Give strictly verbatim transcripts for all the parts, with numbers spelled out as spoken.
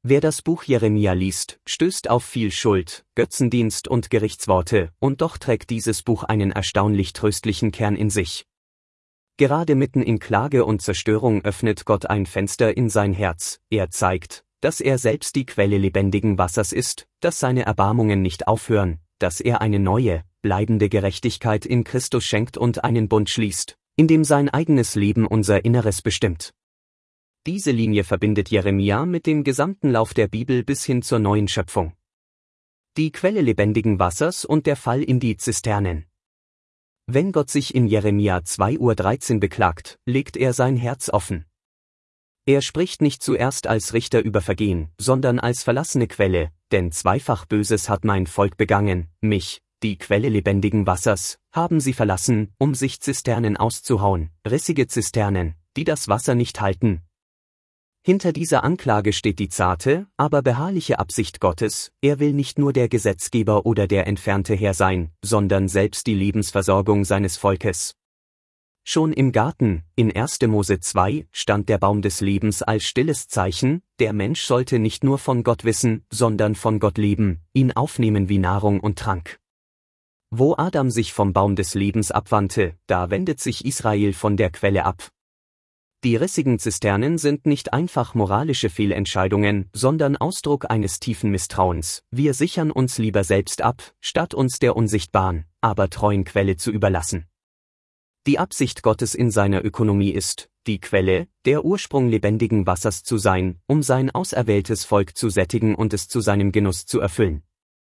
Wer das Buch Jeremia liest, stößt auf viel Schuld, Götzendienst und Gerichtsworte, und doch trägt dieses Buch einen erstaunlich tröstlichen Kern in sich. Gerade mitten in Klage und Zerstörung öffnet Gott ein Fenster in sein Herz, er zeigt, dass er selbst die Quelle lebendigen Wassers ist, dass seine Erbarmungen nicht aufhören, dass er eine neue, bleibende Gerechtigkeit in Christus schenkt und einen Bund schließt, in dem sein eigenes Leben unser Inneres bestimmt. Diese Linie verbindet Jeremia mit dem gesamten Lauf der Bibel bis hin zur neuen Schöpfung. Die Quelle lebendigen Wassers und der Fall in die Zisternen. Wenn Gott sich in Jeremia zwei dreizehn beklagt, legt er sein Herz offen. Er spricht nicht zuerst als Richter über Vergehen, sondern als verlassene Quelle, denn zweifach Böses hat mein Volk begangen, mich, die Quelle lebendigen Wassers, haben sie verlassen, um sich Zisternen auszuhauen, rissige Zisternen, die das Wasser nicht halten. Hinter dieser Anklage steht die zarte, aber beharrliche Absicht Gottes, er will nicht nur der Gesetzgeber oder der entfernte Herr sein, sondern selbst die Lebensversorgung seines Volkes. Schon im Garten, in erster Mose zwei, stand der Baum des Lebens als stilles Zeichen, der Mensch sollte nicht nur von Gott wissen, sondern von Gott leben, ihn aufnehmen wie Nahrung und Trank. Wo Adam sich vom Baum des Lebens abwandte, da wendet sich Israel von der Quelle ab. Die rissigen Zisternen sind nicht einfach moralische Fehlentscheidungen, sondern Ausdruck eines tiefen Misstrauens. Wir sichern uns lieber selbst ab, statt uns der unsichtbaren, aber treuen Quelle zu überlassen. Die Absicht Gottes in seiner Ökonomie ist, die Quelle, der Ursprung lebendigen Wassers zu sein, um sein auserwähltes Volk zu sättigen und es zu seinem Genuss zu erfüllen.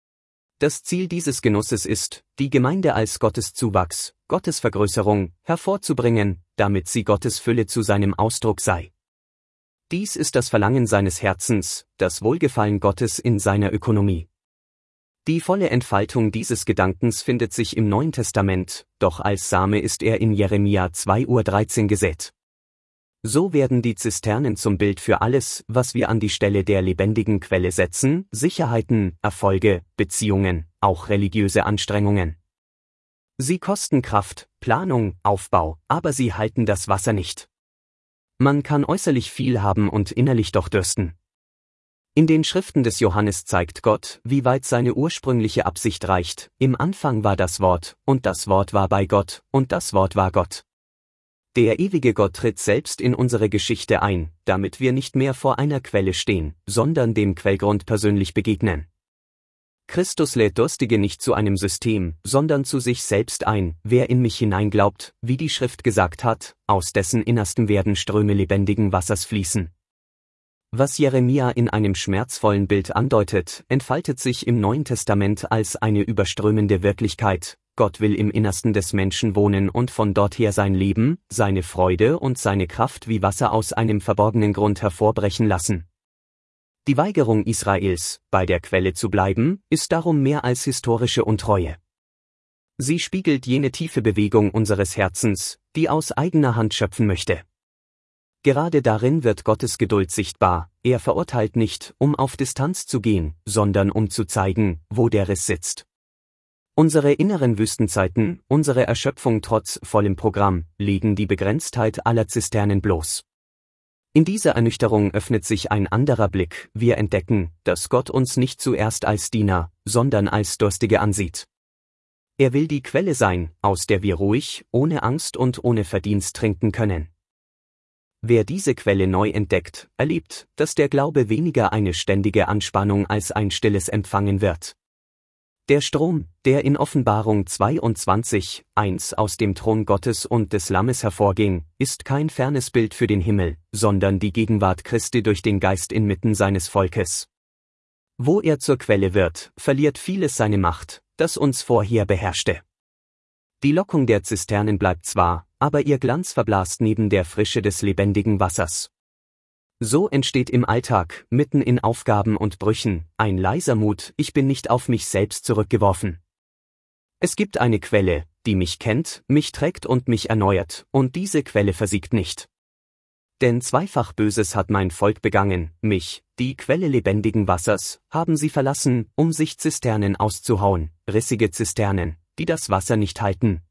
Das Ziel dieses Genusses ist, die Gemeinde als Gottes Zuwachs, Gottes Vergrößerung, hervorzubringen, damit sie Gottes Fülle zu seinem Ausdruck sei. Dies ist das Verlangen seines Herzens, das Wohlgefallen Gottes in seiner Ökonomie. Die volle Entfaltung dieses Gedankens findet sich im Neuen Testament, doch als Same ist er in Jeremia zwei dreizehn gesät. So werden die Zisternen zum Bild für alles, was wir an die Stelle der lebendigen Quelle setzen, Sicherheiten, Erfolge, Beziehungen, auch religiöse Anstrengungen. Sie kosten Kraft, Planung, Aufbau, aber sie halten das Wasser nicht. Man kann äußerlich viel haben und innerlich doch dürsten. In den Schriften des Johannes zeigt Gott, wie weit seine ursprüngliche Absicht reicht. Im Anfang war das Wort, und das Wort war bei Gott, und das Wort war Gott. Der ewige Gott tritt selbst in unsere Geschichte ein, damit wir nicht mehr vor einer Quelle stehen, sondern dem Quellgrund persönlich begegnen. Christus lädt Durstige nicht zu einem System, sondern zu sich selbst ein. Wer in mich hineinglaubt, wie die Schrift gesagt hat, aus dessen Innersten werden Ströme lebendigen Wassers fließen. Was Jeremia in einem schmerzvollen Bild andeutet, entfaltet sich im Neuen Testament als eine überströmende Wirklichkeit. Gott will im Innersten des Menschen wohnen und von dort her sein Leben, seine Freude und seine Kraft wie Wasser aus einem verborgenen Grund hervorbrechen lassen. Die Weigerung Israels, bei der Quelle zu bleiben, ist darum mehr als historische Untreue. Sie spiegelt jene tiefe Bewegung unseres Herzens, die aus eigener Hand schöpfen möchte. Gerade darin wird Gottes Geduld sichtbar, er verurteilt nicht, um auf Distanz zu gehen, sondern um zu zeigen, wo der Riss sitzt. Unsere inneren Wüstenzeiten, unsere Erschöpfung trotz vollem Programm, legen die Begrenztheit aller Zisternen bloß. In dieser Ernüchterung öffnet sich ein anderer Blick, wir entdecken, dass Gott uns nicht zuerst als Diener, sondern als Durstige ansieht. Er will die Quelle sein, aus der wir ruhig, ohne Angst und ohne Verdienst trinken können. Wer diese Quelle neu entdeckt, erlebt, dass der Glaube weniger eine ständige Anspannung als ein stilles Empfangen wird. Der Strom, der in Offenbarung zweiundzwanzig, eins aus dem Thron Gottes und des Lammes hervorging, ist kein fernes Bild für den Himmel, sondern die Gegenwart Christi durch den Geist inmitten seines Volkes. Wo er zur Quelle wird, verliert vieles seine Macht, das uns vorher beherrschte. Die Lockung der Zisternen bleibt zwar, aber ihr Glanz verblasst neben der Frische des lebendigen Wassers. So entsteht im Alltag, mitten in Aufgaben und Brüchen, ein leiser Mut, ich bin nicht auf mich selbst zurückgeworfen. Es gibt eine Quelle, die mich kennt, mich trägt und mich erneuert, und diese Quelle versiegt nicht. Denn zweifach Böses hat mein Volk begangen, mich, die Quelle lebendigen Wassers, haben sie verlassen, um sich Zisternen auszuhauen, rissige Zisternen, die das Wasser nicht halten.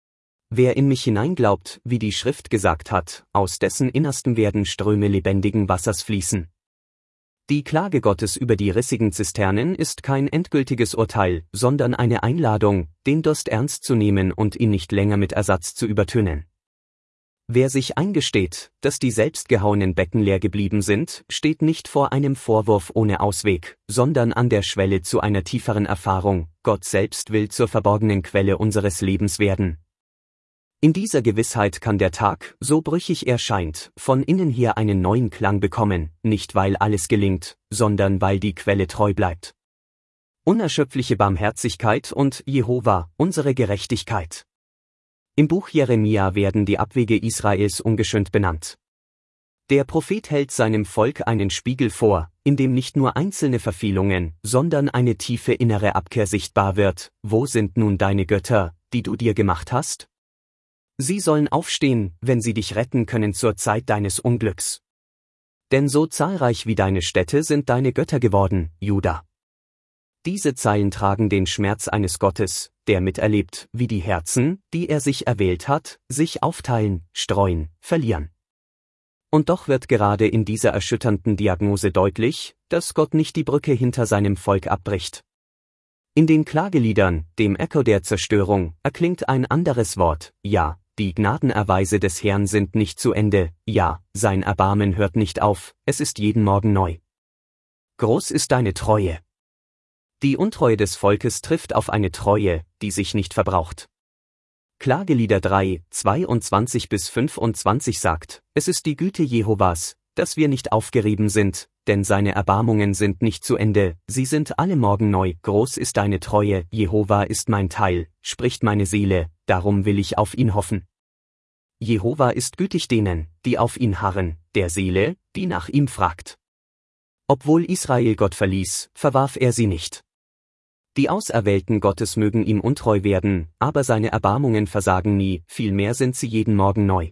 Wer in mich hineinglaubt, wie die Schrift gesagt hat, aus dessen Innersten werden Ströme lebendigen Wassers fließen. Die Klage Gottes über die rissigen Zisternen ist kein endgültiges Urteil, sondern eine Einladung, den Durst ernst zu nehmen und ihn nicht länger mit Ersatz zu übertönen. Wer sich eingesteht, dass die selbstgehauenen Becken leer geblieben sind, steht nicht vor einem Vorwurf ohne Ausweg, sondern an der Schwelle zu einer tieferen Erfahrung: Gott selbst will zur verborgenen Quelle unseres Lebens werden. In dieser Gewissheit kann der Tag, so brüchig er scheint, von innen her einen neuen Klang bekommen, nicht weil alles gelingt, sondern weil die Quelle treu bleibt. Unerschöpfliche Barmherzigkeit und Jehova, unsere Gerechtigkeit. Im Buch Jeremia werden die Abwege Israels ungeschönt benannt. Der Prophet hält seinem Volk einen Spiegel vor, in dem nicht nur einzelne Verfehlungen, sondern eine tiefe innere Abkehr sichtbar wird. Wo sind nun deine Götter, die du dir gemacht hast? Sie sollen aufstehen, wenn sie dich retten können zur Zeit deines Unglücks. Denn so zahlreich wie deine Städte sind deine Götter geworden, Juda. Diese Zeilen tragen den Schmerz eines Gottes, der miterlebt, wie die Herzen, die er sich erwählt hat, sich aufteilen, streuen, verlieren. Und doch wird gerade in dieser erschütternden Diagnose deutlich, dass Gott nicht die Brücke hinter seinem Volk abbricht. In den Klageliedern, dem Echo der Zerstörung, erklingt ein anderes Wort: Ja, die Gnadenerweise des Herrn sind nicht zu Ende, ja, sein Erbarmen hört nicht auf, es ist jeden Morgen neu. Groß ist deine Treue. Die Untreue des Volkes trifft auf eine Treue, die sich nicht verbraucht. Klagelieder drei, zweiundzwanzig bis fünfundzwanzig sagt: Es ist die Güte Jehovas, dass wir nicht aufgerieben sind, denn seine Erbarmungen sind nicht zu Ende, sie sind alle Morgen neu. Groß ist deine Treue, Jehova ist mein Teil, spricht meine Seele, darum will ich auf ihn hoffen. Jehova ist gütig denen, die auf ihn harren, der Seele, die nach ihm fragt. Obwohl Israel Gott verließ, verwarf er sie nicht. Die Auserwählten Gottes mögen ihm untreu werden, aber seine Erbarmungen versagen nie, vielmehr sind sie jeden Morgen neu.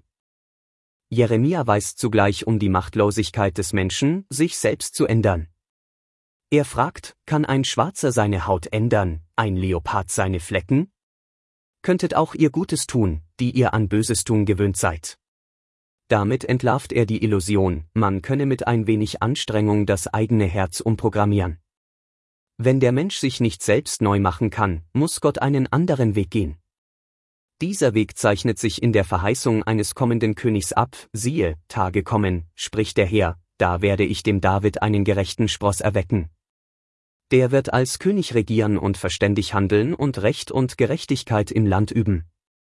Jeremia weiß zugleich um die Machtlosigkeit des Menschen, sich selbst zu ändern. Er fragt: Kann ein Schwarzer seine Haut ändern, ein Leopard seine Flecken? Könntet auch ihr Gutes tun, die ihr an Böses tun gewöhnt seid. Damit entlarvt er die Illusion, man könne mit ein wenig Anstrengung das eigene Herz umprogrammieren. Wenn der Mensch sich nicht selbst neu machen kann, muss Gott einen anderen Weg gehen. Dieser Weg zeichnet sich in der Verheißung eines kommenden Königs ab: Siehe, Tage kommen, spricht der Herr, da werde ich dem David einen gerechten Spross erwecken. Der wird als König regieren und verständig handeln und Recht und Gerechtigkeit im Land üben.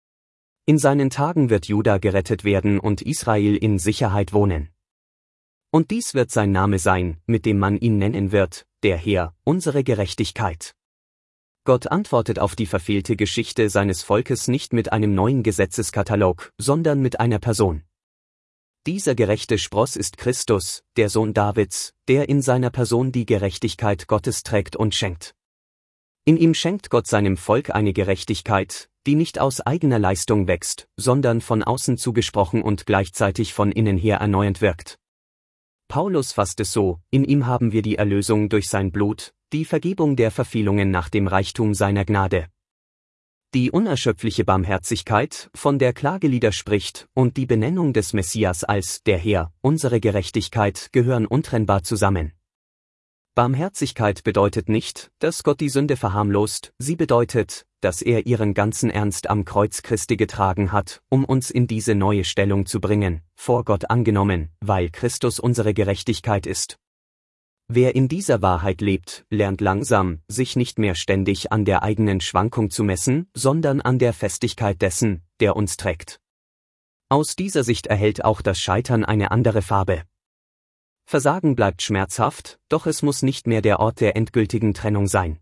In seinen Tagen wird Juda gerettet werden und Israel in Sicherheit wohnen. Und dies wird sein Name sein, mit dem man ihn nennen wird: Der Herr, unsere Gerechtigkeit. Gott antwortet auf die verfehlte Geschichte seines Volkes nicht mit einem neuen Gesetzeskatalog, sondern mit einer Person. Dieser gerechte Spross ist Christus, der Sohn Davids, der in seiner Person die Gerechtigkeit Gottes trägt und schenkt. In ihm schenkt Gott seinem Volk eine Gerechtigkeit, die nicht aus eigener Leistung wächst, sondern von außen zugesprochen und gleichzeitig von innen her erneuernd wirkt. Paulus fasst es so: In ihm haben wir die Erlösung durch sein Blut, die Vergebung der Verfehlungen nach dem Reichtum seiner Gnade. Die unerschöpfliche Barmherzigkeit, von der Klagelieder spricht, und die Benennung des Messias als der Herr, unsere Gerechtigkeit, gehören untrennbar zusammen. Barmherzigkeit bedeutet nicht, dass Gott die Sünde verharmlost, sie bedeutet, dass er ihren ganzen Ernst am Kreuz Christi getragen hat, um uns in diese neue Stellung zu bringen, vor Gott angenommen, weil Christus unsere Gerechtigkeit ist. Wer in dieser Wahrheit lebt, lernt langsam, sich nicht mehr ständig an der eigenen Schwankung zu messen, sondern an der Festigkeit dessen, der uns trägt. Aus dieser Sicht erhält auch das Scheitern eine andere Farbe. Versagen bleibt schmerzhaft, doch es muss nicht mehr der Ort der endgültigen Trennung sein.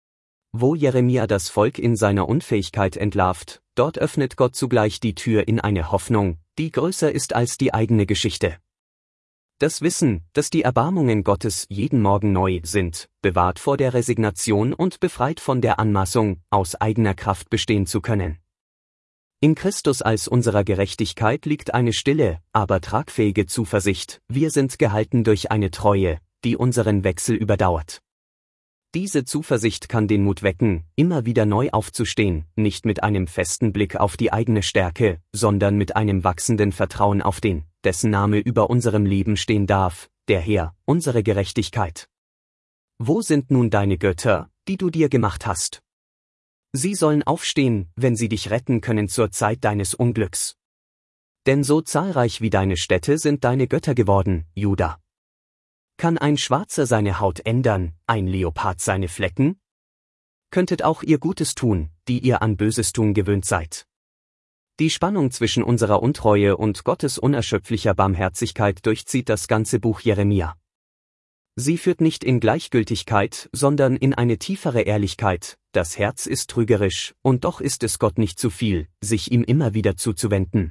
Wo Jeremia das Volk in seiner Unfähigkeit entlarvt, dort öffnet Gott zugleich die Tür in eine Hoffnung, die größer ist als die eigene Geschichte. Das Wissen, dass die Erbarmungen Gottes jeden Morgen neu sind, bewahrt vor der Resignation und befreit von der Anmaßung, aus eigener Kraft bestehen zu können. In Christus als unserer Gerechtigkeit liegt eine stille, aber tragfähige Zuversicht: Wir sind gehalten durch eine Treue, die unseren Wechsel überdauert. Diese Zuversicht kann den Mut wecken, immer wieder neu aufzustehen, nicht mit einem festen Blick auf die eigene Stärke, sondern mit einem wachsenden Vertrauen auf den, dessen Name über unserem Leben stehen darf, der Herr, unsere Gerechtigkeit. Wo sind nun deine Götter, die du dir gemacht hast? Sie sollen aufstehen, wenn sie dich retten können zur Zeit deines Unglücks. Denn so zahlreich wie deine Städte sind deine Götter geworden, Juda. Kann ein Schwarzer seine Haut ändern, ein Leopard seine Flecken? Könntet auch ihr Gutes tun, die ihr an Böses tun gewöhnt seid. Die Spannung zwischen unserer Untreue und Gottes unerschöpflicher Barmherzigkeit durchzieht das ganze Buch Jeremia. Sie führt nicht in Gleichgültigkeit, sondern in eine tiefere Ehrlichkeit. Das Herz ist trügerisch, und doch ist es Gott nicht zu viel, sich ihm immer wieder zuzuwenden.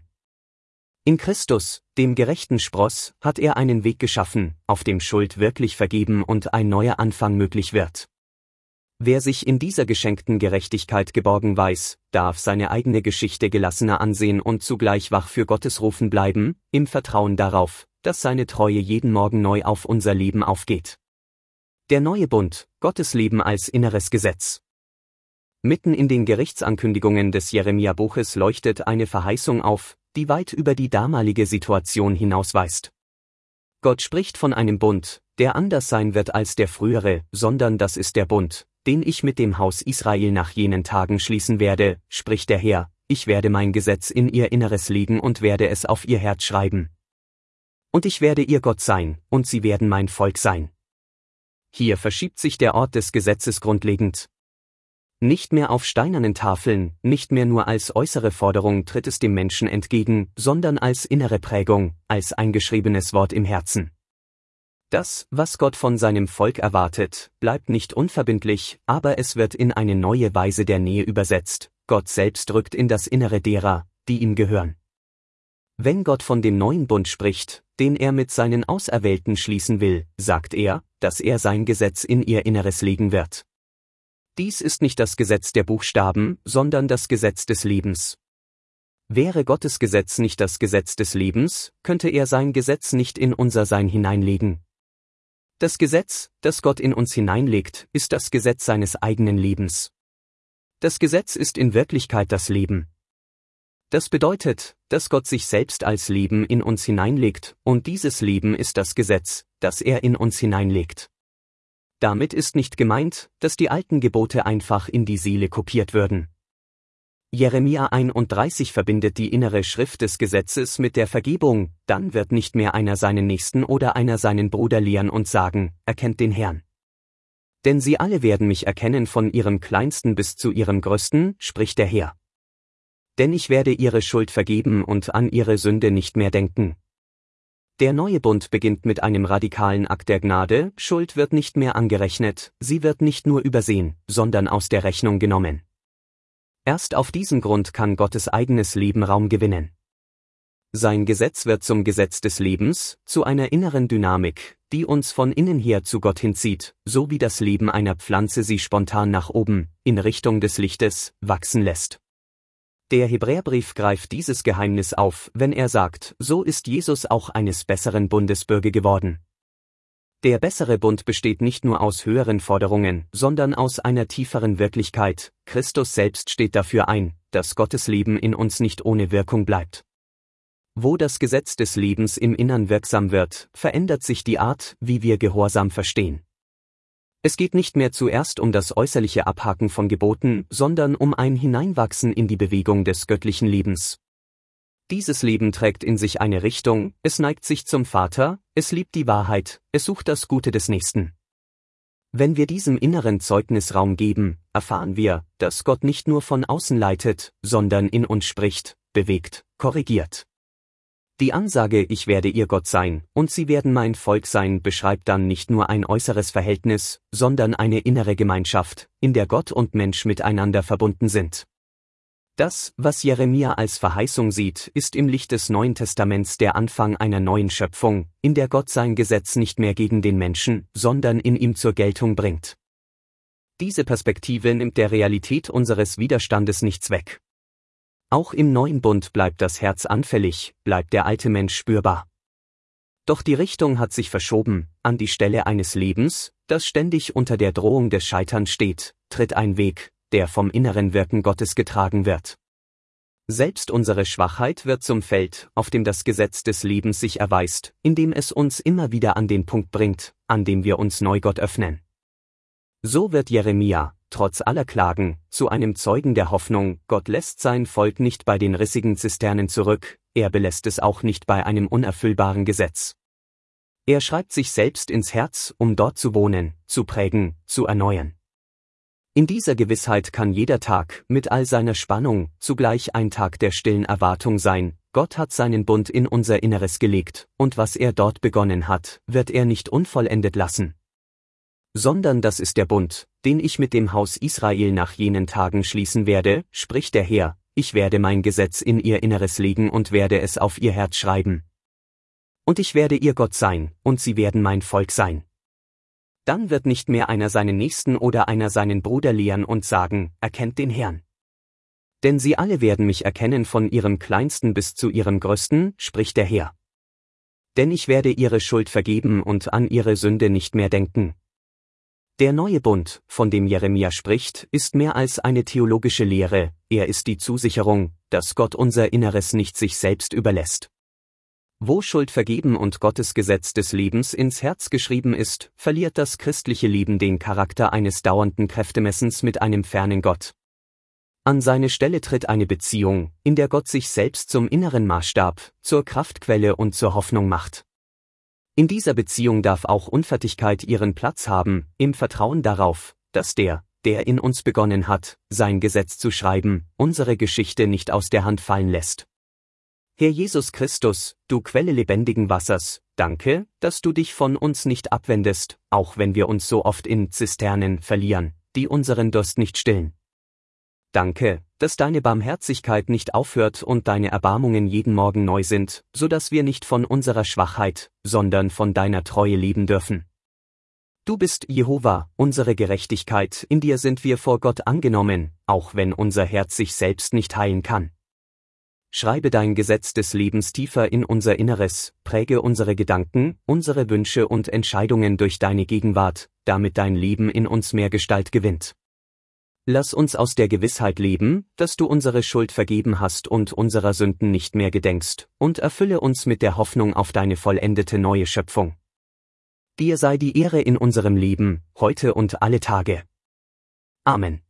In Christus, dem gerechten Spross, hat er einen Weg geschaffen, auf dem Schuld wirklich vergeben und ein neuer Anfang möglich wird. Wer sich in dieser geschenkten Gerechtigkeit geborgen weiß, darf seine eigene Geschichte gelassener ansehen und zugleich wach für Gottes Rufen bleiben, im Vertrauen darauf, dass seine Treue jeden Morgen neu auf unser Leben aufgeht. Der neue Bund, Gottes Leben als inneres Gesetz. Mitten in den Gerichtsankündigungen des Jeremia-Buches leuchtet eine Verheißung auf, die weit über die damalige Situation hinausweist. Gott spricht von einem Bund, der anders sein wird als der frühere, sondern das ist der Bund, den ich mit dem Haus Israel nach jenen Tagen schließen werde, spricht der Herr, ich werde mein Gesetz in ihr Inneres legen und werde es auf ihr Herz schreiben. Und ich werde ihr Gott sein, und sie werden mein Volk sein. Hier verschiebt sich der Ort des Gesetzes grundlegend. Nicht mehr auf steinernen Tafeln, nicht mehr nur als äußere Forderung tritt es dem Menschen entgegen, sondern als innere Prägung, als eingeschriebenes Wort im Herzen. Das, was Gott von seinem Volk erwartet, bleibt nicht unverbindlich, aber es wird in eine neue Weise der Nähe übersetzt. Gott selbst rückt in das Innere derer, die ihm gehören. Wenn Gott von dem neuen Bund spricht, den er mit seinen Auserwählten schließen will, sagt er, dass er sein Gesetz in ihr Inneres legen wird. Dies ist nicht das Gesetz der Buchstaben, sondern das Gesetz des Lebens. Wäre Gottes Gesetz nicht das Gesetz des Lebens, könnte er sein Gesetz nicht in unser Sein hineinlegen. Das Gesetz, das Gott in uns hineinlegt, ist das Gesetz seines eigenen Lebens. Das Gesetz ist in Wirklichkeit das Leben. Das bedeutet, dass Gott sich selbst als Leben in uns hineinlegt, und dieses Leben ist das Gesetz, das er in uns hineinlegt. Damit ist nicht gemeint, dass die alten Gebote einfach in die Seele kopiert würden. Jeremia einunddreißig verbindet die innere Schrift des Gesetzes mit der Vergebung, dann wird nicht mehr einer seinen Nächsten oder einer seinen Bruder lehren und sagen, erkennt den Herrn. Denn sie alle werden mich erkennen von ihrem Kleinsten bis zu ihrem Größten, spricht der Herr. Denn ich werde ihre Schuld vergeben und an ihre Sünde nicht mehr denken. Der neue Bund beginnt mit einem radikalen Akt der Gnade, Schuld wird nicht mehr angerechnet, sie wird nicht nur übersehen, sondern aus der Rechnung genommen. Erst auf diesem Grund kann Gottes eigenes Leben Raum gewinnen. Sein Gesetz wird zum Gesetz des Lebens, zu einer inneren Dynamik, die uns von innen her zu Gott hinzieht, so wie das Leben einer Pflanze sie spontan nach oben, in Richtung des Lichtes, wachsen lässt. Der Hebräerbrief greift dieses Geheimnis auf, wenn er sagt, so ist Jesus auch eines besseren Bundes Bürger geworden. Der bessere Bund besteht nicht nur aus höheren Forderungen, sondern aus einer tieferen Wirklichkeit. Christus selbst steht dafür ein, dass Gottes Leben in uns nicht ohne Wirkung bleibt. Wo das Gesetz des Lebens im Innern wirksam wird, verändert sich die Art, wie wir Gehorsam verstehen. Es geht nicht mehr zuerst um das äußerliche Abhaken von Geboten, sondern um ein Hineinwachsen in die Bewegung des göttlichen Lebens. Dieses Leben trägt in sich eine Richtung, es neigt sich zum Vater, es liebt die Wahrheit, es sucht das Gute des Nächsten. Wenn wir diesem inneren Zeugnis Raum geben, erfahren wir, dass Gott nicht nur von außen leitet, sondern in uns spricht, bewegt, korrigiert. Die Ansage, ich werde ihr Gott sein, und sie werden mein Volk sein, beschreibt dann nicht nur ein äußeres Verhältnis, sondern eine innere Gemeinschaft, in der Gott und Mensch miteinander verbunden sind. Das, was Jeremia als Verheißung sieht, ist im Licht des Neuen Testaments der Anfang einer neuen Schöpfung, in der Gott sein Gesetz nicht mehr gegen den Menschen, sondern in ihm zur Geltung bringt. Diese Perspektive nimmt der Realität unseres Widerstandes nichts weg. Auch im neuen Bund bleibt das Herz anfällig, bleibt der alte Mensch spürbar. Doch die Richtung hat sich verschoben, an die Stelle eines Lebens, das ständig unter der Drohung des Scheiterns steht, tritt ein Weg, der vom inneren Wirken Gottes getragen wird. Selbst unsere Schwachheit wird zum Feld, auf dem das Gesetz des Lebens sich erweist, indem es uns immer wieder an den Punkt bringt, an dem wir uns neu Gott öffnen. So wird Jeremia, trotz aller Klagen, zu einem Zeugen der Hoffnung. Gott lässt sein Volk nicht bei den rissigen Zisternen zurück, er belässt es auch nicht bei einem unerfüllbaren Gesetz. Er schreibt sich selbst ins Herz, um dort zu wohnen, zu prägen, zu erneuern. In dieser Gewissheit kann jeder Tag, mit all seiner Spannung, zugleich ein Tag der stillen Erwartung sein. Gott hat seinen Bund in unser Inneres gelegt, und was er dort begonnen hat, wird er nicht unvollendet lassen. Sondern das ist der Bund, den ich mit dem Haus Israel nach jenen Tagen schließen werde, spricht der Herr, ich werde mein Gesetz in ihr Inneres legen und werde es auf ihr Herz schreiben. Und ich werde ihr Gott sein, und sie werden mein Volk sein. Dann wird nicht mehr einer seinen Nächsten oder einer seinen Bruder lehren und sagen, erkennt den Herrn. Denn sie alle werden mich erkennen von ihrem Kleinsten bis zu ihrem Größten, spricht der Herr. Denn ich werde ihre Schuld vergeben und an ihre Sünde nicht mehr denken. Der neue Bund, von dem Jeremia spricht, ist mehr als eine theologische Lehre, er ist die Zusicherung, dass Gott unser Inneres nicht sich selbst überlässt. Wo Schuld vergeben und Gottes Gesetz des Lebens ins Herz geschrieben ist, verliert das christliche Leben den Charakter eines dauernden Kräftemessens mit einem fernen Gott. An seine Stelle tritt eine Beziehung, in der Gott sich selbst zum inneren Maßstab, zur Kraftquelle und zur Hoffnung macht. In dieser Beziehung darf auch Unfertigkeit ihren Platz haben, im Vertrauen darauf, dass der, der in uns begonnen hat, sein Gesetz zu schreiben, unsere Geschichte nicht aus der Hand fallen lässt. Herr Jesus Christus, du Quelle lebendigen Wassers, danke, dass du dich von uns nicht abwendest, auch wenn wir uns so oft in Zisternen verlieren, die unseren Durst nicht stillen. Danke, dass deine Barmherzigkeit nicht aufhört und deine Erbarmungen jeden Morgen neu sind, so dass wir nicht von unserer Schwachheit, sondern von deiner Treue leben dürfen. Du bist Jehova, unsere Gerechtigkeit, in dir sind wir vor Gott angenommen, auch wenn unser Herz sich selbst nicht heilen kann. Schreibe dein Gesetz des Lebens tiefer in unser Inneres, präge unsere Gedanken, unsere Wünsche und Entscheidungen durch deine Gegenwart, damit dein Leben in uns mehr Gestalt gewinnt. Lass uns aus der Gewissheit leben, dass du unsere Schuld vergeben hast und unserer Sünden nicht mehr gedenkst, und erfülle uns mit der Hoffnung auf deine vollendete neue Schöpfung. Dir sei die Ehre in unserem Leben, heute und alle Tage. Amen.